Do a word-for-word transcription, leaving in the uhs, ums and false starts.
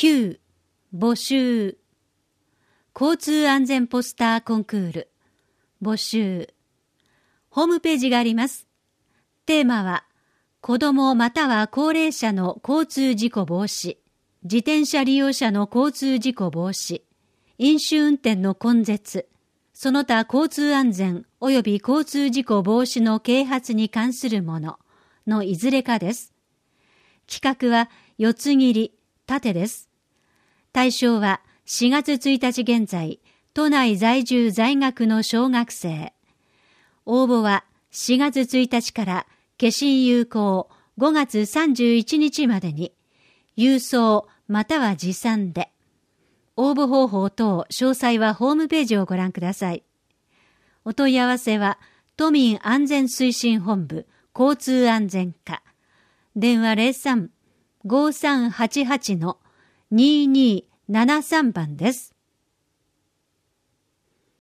きゅう、募集。交通安全ポスターコンクール。募集。ホームページがあります。テーマは、子どもまたは高齢者の交通事故防止、自転車利用者の交通事故防止、飲酒運転の根絶、その他交通安全及び交通事故防止の啓発に関するもののいずれかです。企画は四つ切り、縦です。対象はしがつついたち現在、都内在住在学の小学生。応募はしがつついたちから消印有効ごがつさんじゅういちにちまでに、郵送または持参で。応募方法等詳細はホームページをご覧ください。お問い合わせは都民安全推進本部交通安全課。電話 ゼロさん ごさんはちはち にーにーななさん 番です。